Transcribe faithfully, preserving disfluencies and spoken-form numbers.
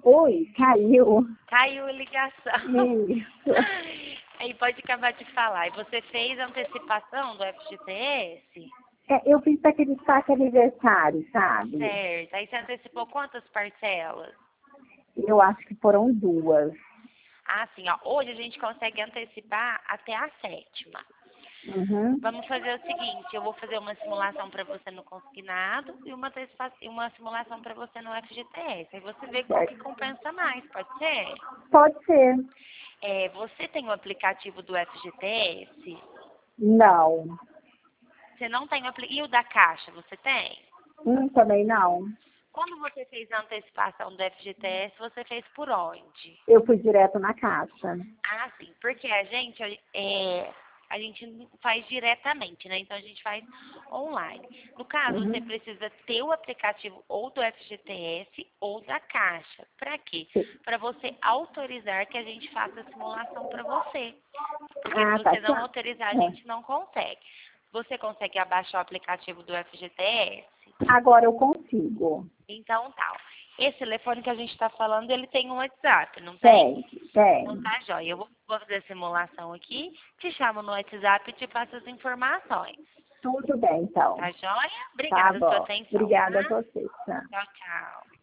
Oi, caiu. Caiu a ligação. Isso. Aí pode acabar de falar. E você fez a antecipação do F G T S? É, eu fiz aquele saque aniversário, sabe? Certo. Aí você antecipou quantas parcelas? Eu acho que foram duas. Ah, sim, ó. Hoje a gente consegue antecipar até a sétima. Uhum. Vamos fazer o seguinte, eu vou fazer uma simulação para você no consignado e uma, antecipa- e uma simulação para você no F G T S. Aí você vê qual que Certo. compensa mais, pode ser? Pode ser. É, você tem o aplicativo do F G T S? Não. Você não tem o aplicativo. E o da Caixa, você tem? Hum, também não. Quando você fez a antecipação do F G T S, você fez por onde? Eu fui direto na caixa. Ah, sim, porque a gente, é, a gente não faz diretamente, né? Então a gente faz online. No caso, você Uhum. precisa ter o aplicativo ou do F G T S ou da Caixa. Para quê? Sim. Para você autorizar que a gente faça a simulação para você. Porque se Ah, tá você não claro. autorizar, a É. gente não consegue. Você consegue abaixar o aplicativo do F G T S? Agora eu consigo. Então tá. Esse telefone que a gente está falando, ele tem um WhatsApp, não tem? Tem, tem. Então tá, joia. Eu vou, vou fazer a simulação aqui, te chamo no WhatsApp e te passo as informações. Tudo bem, então. Tá joia? Tá Obrigada pela sua bom. atenção, Obrigada a tá? você. Tá. Tchau, tchau.